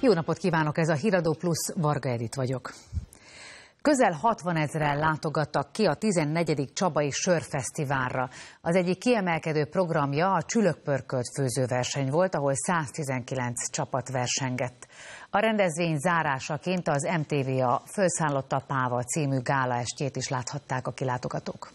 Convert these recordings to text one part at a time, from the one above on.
Jó napot kívánok, ez a Híradó Plus, Varga Edit vagyok. Közel 60 000-en látogattak ki a 14. Csabai Sörfesztiválra. Az egyik kiemelkedő programja a csülökpörkölt főzőverseny volt, ahol 119 csapat versengett. A rendezvény zárásaként az MTV-a Fölszállott a Páva című gálaestjét is láthatták a kilátogatók.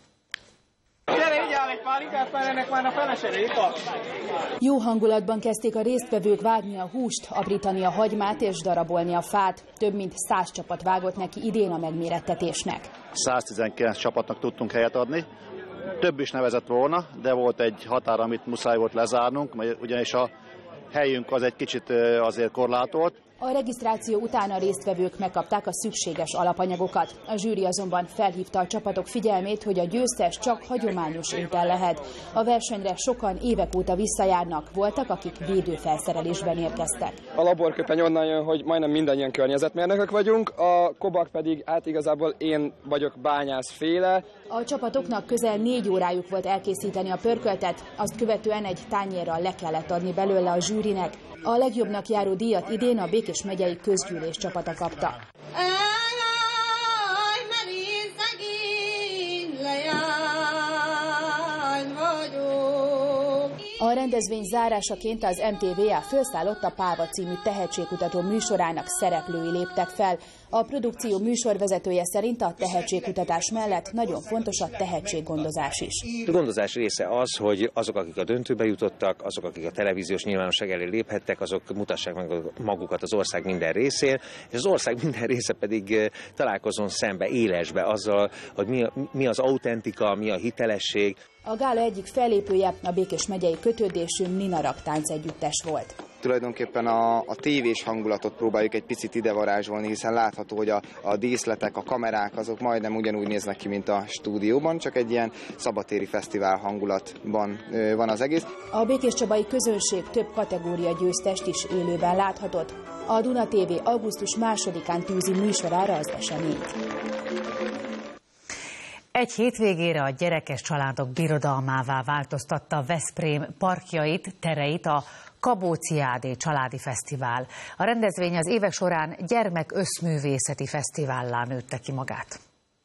Jó hangulatban kezdték a résztvevők vágni a húst, aprítani a hagymát és darabolni a fát. Több mint 100 csapat vágott neki idén a megmérettetésnek. 119 csapatnak tudtunk helyet adni. Több is nevezett volna, de volt egy határ, amit muszáj volt lezárnunk, ugyanis a helyünk az egy kicsit azért korlátolt. A regisztráció után a résztvevők megkapták a szükséges alapanyagokat. A zsűri azonban felhívta a csapatok figyelmét, hogy a győztes csak hagyományos étel lehet. A versenyre sokan évek óta visszajárnak, voltak, akik védőfelszerelésben érkeztek. A laborköpeny onnan jön, hogy majdnem mindannyian környezetmérnökök vagyunk, a kobak pedig igazából én vagyok bányászféle. A csapatoknak közel 4 órájuk volt elkészíteni a pörköltet, azt követően egy tányérral le kellett adni belőle a zsűrinek. A legjobbnak járó díjat idén a Békés megyei közgyűlés csapata kapta. A rendezvény zárásaként az MTV-a Fölszállott a Páva című tehetségkutató műsorának szereplői léptek fel. A produkció műsorvezetője szerint a tehetségkutatás mellett nagyon fontos a tehetséggondozás is. A gondozás része az, hogy azok, akik a döntőbe jutottak, azok, akik a televíziós nyilvánosság elé léphettek, azok mutassák meg magukat az ország minden részén, és az ország minden része pedig találkozzon szembe, élesbe azzal, hogy mi az autentika, mi a hitelesség. A gála egyik fellépője a Békés megyei kötődésű Nina Raktánc együttes volt. Tulajdonképpen a tévés hangulatot próbáljuk egy picit ide varázsolni, hiszen látható, hogy a díszletek, a kamerák azok majdnem ugyanúgy néznek ki, mint a stúdióban, csak egy ilyen szabadtéri fesztivál hangulatban van az egész. A békéscsabai közönség több kategória győztest is élőben láthatott. A Duna TV augusztus 2-án tűzi műsorára az eseményt. Egy hétvégére a gyerekes családok birodalmává változtatta Veszprém parkjait, tereit a Kabóci-Ádé Családi Fesztivál. A rendezvény az évek során gyermek-összművészeti fesztivállá nőtte ki magát.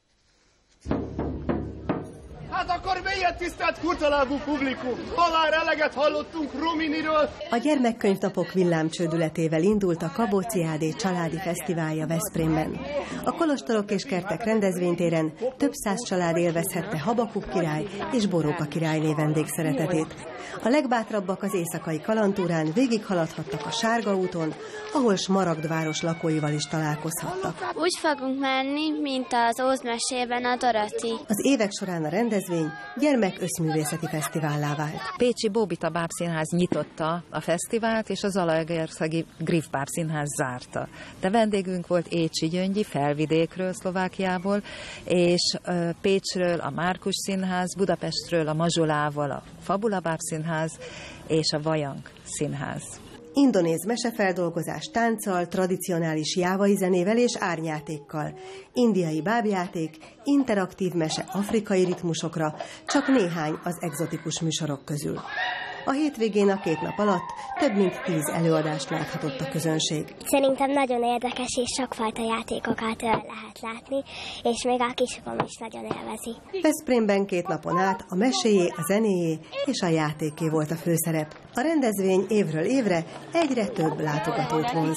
Hát akkor milyen tisztelt kurtalábú publikum! Halál eleget hallottunk Rominiről! A gyermekkönyvnapok villámcsődületével indult a Kabóci-Ádé Családi Fesztiválja Veszprémben. A Kolostorok és Kertek rendezvénytéren több 100 család élvezhette Habakuk király és Boróka királyné vendégszeretetét. A legbátrabbak az éjszakai kalandtúrán végighaladhattak a Sárga úton, ahol Smaragd város lakóival is találkozhattak. Úgy fogunk menni, mint az Óz mesében a Doroti. Az évek során a rendezvény gyermek-összművészeti fesztivállá vált. Pécsi Bóbita Bábszínház nyitotta a fesztivált, és az Zalaegerszegi Griff Bábszínház zárta. De vendégünk volt Écsi Gyöngyi, Felvidékről, Szlovákiából, és Pécsről a Márkus Színház, Budapestről a Mazsolával a Fabula Bábszínház és a Vajank Színház. Indonéz mesefeldolgozás tánccal, tradicionális jávai zenével és árnyátékkal, indiai bábjáték, interaktív mese afrikai ritmusokra, csak néhány az egzotikus műsorok közül. A hétvégén a 2 nap alatt több mint 10 előadást láthatott a közönség. Szerintem nagyon érdekes és sokfajta játékokat lehet látni, és még a kisfiam is nagyon élvezi. Veszprémben 2 napon át a meséjé, a zenéjé és a játéké volt a főszerep. A rendezvény évről évre egyre több látogatót vonz.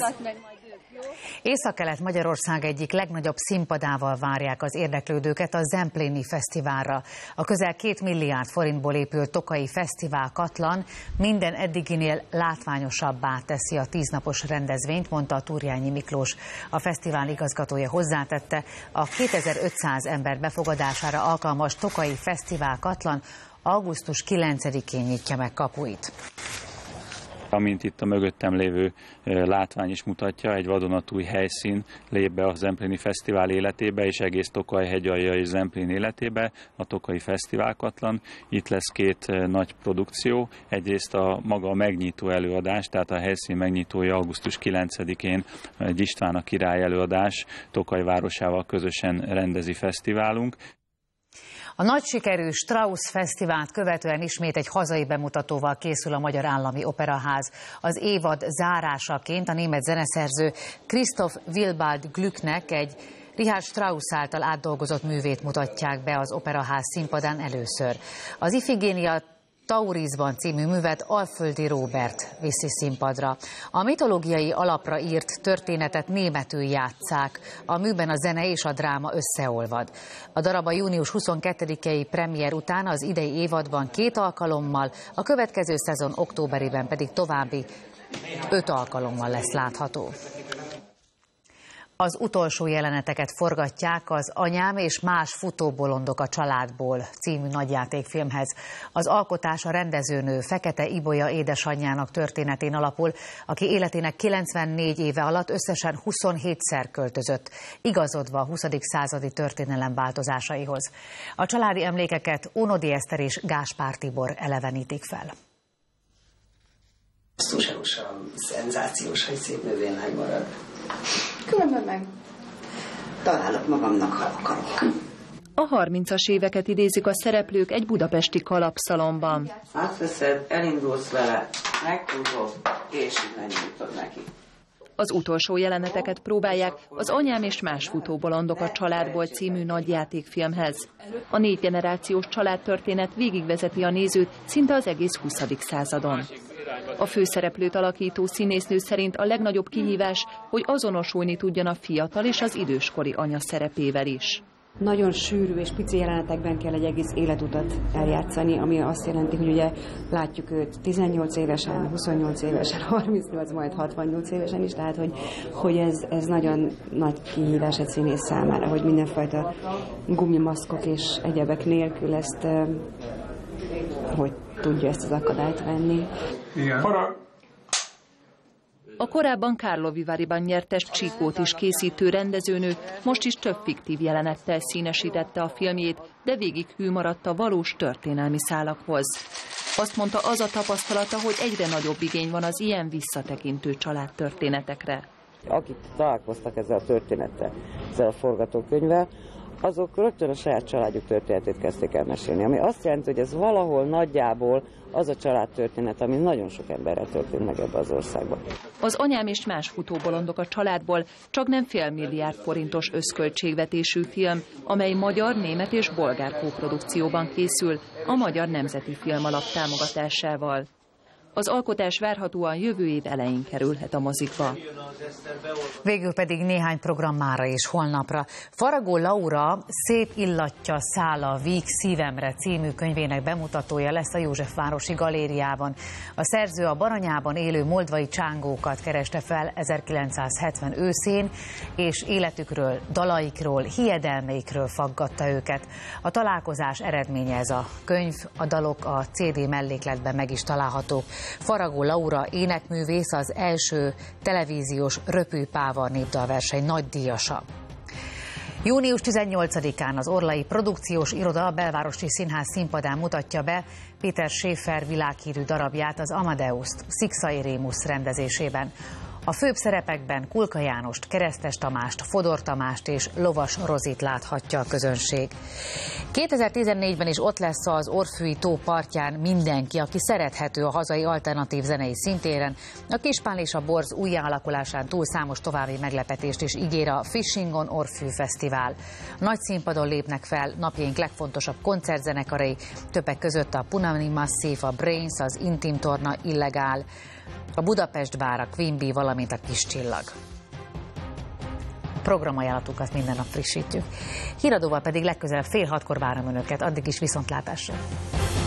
Északkelet-Magyarország egyik legnagyobb színpadával várják az érdeklődőket a Zempléni Fesztiválra. A közel 2 milliárd forintból épült Tokaji Fesztivál Katlan minden eddiginél látványosabbá teszi a 10 napos rendezvényt, mondta a Turjányi Miklós. A fesztivál igazgatója hozzátette, a 2500 ember befogadására alkalmas Tokaji Fesztivál Katlan augusztus 9-én nyitja meg kapuit. Amint itt a mögöttem lévő látvány is mutatja, egy vadonatúj helyszín lép be a Zempléni Fesztivál életébe, és egész Tokaj hegyalja és Zemplén életébe, a Tokaji Fesztivál Katlan. Itt lesz 2 nagy produkció, egyrészt a maga megnyitó előadás, tehát a helyszín megnyitója augusztus 9-én egy István a király előadás Tokaj városával közösen rendezi fesztiválunk. A nagy sikerű Strauss Fesztivált követően ismét egy hazai bemutatóval készül a Magyar Állami Operaház. Az évad zárásaként a német zeneszerző Christoph Willibald Glucknek egy Richard Strauss által átdolgozott művét mutatják be az Operaház színpadán először. Az Ifigénia Taurisban című művet Alföldi Róbert viszi színpadra. A mitológiai alapra írt történetet németül játsszák. A műben a zene és a dráma összeolvad. A darab a június 22-i premier után az idei évadban 2 alkalommal, a következő szezon októberében pedig további 5 alkalommal lesz látható. Az utolsó jeleneteket forgatják az Anyám és más futóbolondok a családból című nagyjátékfilmhez. Az alkotás a rendezőnő Fekete Ibolya édesanyjának történetén alapul, aki életének 94 éve alatt összesen 27-szer költözött, igazodva a 20. századi történelem változásaihoz. A családi emlékeket Ónodi Eszter és Gáspár Tibor elevenítik fel. Túlságosan szenzációs, hogy szép növény megmarad. Különben meg találok magamnak, ha akarok. A 30-as éveket idézik a szereplők egy budapesti kalapszalonban. Átveszed, elindulsz vele, meghúzod, és innen nyújtod neki. Az utolsó jeleneteket próbálják az Anyám és más futóbolondok a családból című nagyjátékfilmhez. A 4 generációs családtörténet végigvezeti a nézőt szinte az egész 20. századon. A főszereplőt alakító színésznő szerint a legnagyobb kihívás, hogy azonosulni tudjon a fiatal és az időskori anya szerepével is. Nagyon sűrű és pici jelenetekben kell egy egész életutat eljátszani, ami azt jelenti, hogy ugye látjuk őt 18 évesen, 28 évesen, 38, majd 68 évesen is, tehát hogy ez nagyon nagy kihívás egy színész számára, hogy mindenfajta gumimaszkok és egyebek nélkül ezt, hogy tudja ezt az akadályt venni. Igen. A korábban Karlovy Varyban nyertes Csikót is készítő rendezőnő most is több fiktív jelenettel színesítette a filmjét, de végig hű maradt a valós történelmi szálakhoz. Azt mondta, az a tapasztalata, hogy egyre nagyobb igény van az ilyen visszatekintő családtörténetekre. Akik találkoztak ezzel a történettel, ezzel a forgatókönyvvel, azok rögtön a saját családjuk történetét kezdték el mesélni, ami azt jelenti, hogy ez valahol nagyjából az a családtörténet, ami nagyon sok emberrel történt meg ebbe az országban. Az Anyám és más futóbolondok a családból csaknem $500 millió forintos összköltségvetésű film, amely magyar, német és bolgár kóprodukcióban készül a Magyar Nemzeti Filmalap támogatásával. Az alkotás várhatóan jövő év elején kerülhet a mozikba. Végül pedig néhány program mára és holnapra. Faragó Laura Szép illatja száll a Víg szívemre című könyvének bemutatója lesz a Józsefvárosi Galériában. A szerző a Baranyában élő moldvai csángókat kereste fel 1970 őszén, és életükről, dalaikról, hiedelmeikről faggatta őket. A találkozás eredménye ez a könyv, a dalok a CD mellékletben meg is találhatók. Faragó Laura énekművész, az első televíziós Röpőpáva népdalverseny nagydíjasa. Június 18-án az Orlai Produkciós Iroda a Belvárosi Színház színpadán mutatja be Péter Schäfer világhírű darabját, az Amadeust Szikszai Rémusz rendezésében. A főbb szerepekben Kulka Jánost, Keresztes Tamást, Fodor Tamást és Lovas Rozit láthatja a közönség. 2014-ben is ott lesz az Orfűi tó partján mindenki, aki szerethető a hazai alternatív zenei szintéren. A Kispál és a Borz újjáalakulásán túl számos további meglepetést is ígér a Fishing on Orfű Fesztivál. Nagy színpadon lépnek fel napjaink legfontosabb koncertzenekarai, többek között a Punani Massive, a Brains, az Intim Torna, Illegál, a Budapest Bár, a Queen Bee, valamint a Kis Csillag. A programajánlatukat minden nap frissítjük. Híradóval pedig legközelebb 5:30 várom önöket, addig is viszontlátásra.